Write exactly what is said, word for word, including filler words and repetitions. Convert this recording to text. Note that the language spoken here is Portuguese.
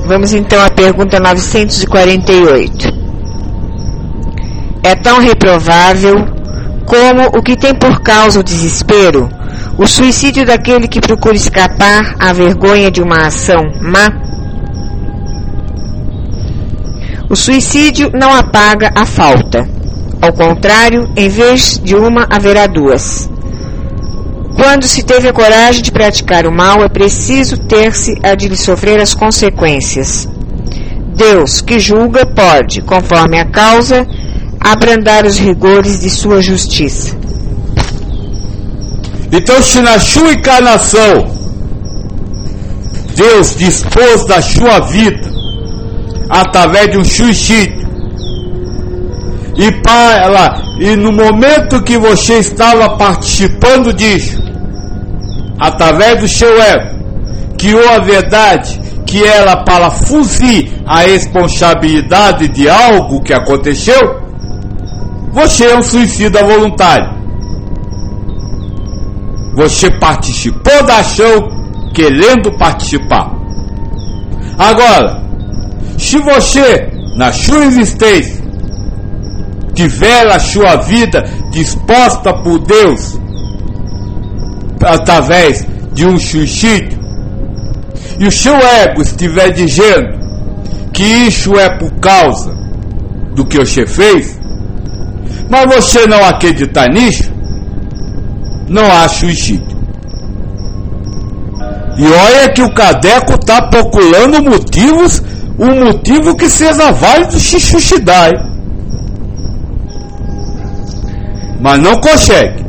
Vamos então à pergunta novecentos e quarenta e oito. É tão reprovável como o que tem por causa o desespero, o suicídio daquele que procura escapar à vergonha de uma ação má? O suicídio não apaga a falta. Ao contrário, em vez de uma, haverá duas. Quando se teve a coragem de praticar o mal, é preciso ter-se a de lhe sofrer as consequências. Deus, que julga, pode, conforme a causa, abrandar os rigores de sua justiça. Então, se na sua encarnação Deus dispôs da sua vida através de um suicídio, e, para, e no momento que você estava participando disso, através do seu ego, criou a verdade que era para fugir a responsabilidade de algo que aconteceu, você é um suicida voluntário. Você participou da ação querendo participar. Agora, se você, na sua existência, tiver a sua vida disposta por Deus através de um suicídio, e o seu ego estiver dizendo que isso é por causa do que você fez, mas você não acreditar nisso, não há suicídio. E olha que o Cadeco está procurando motivos, um motivo que seja válido se suicidar, hein? Mas não consegue.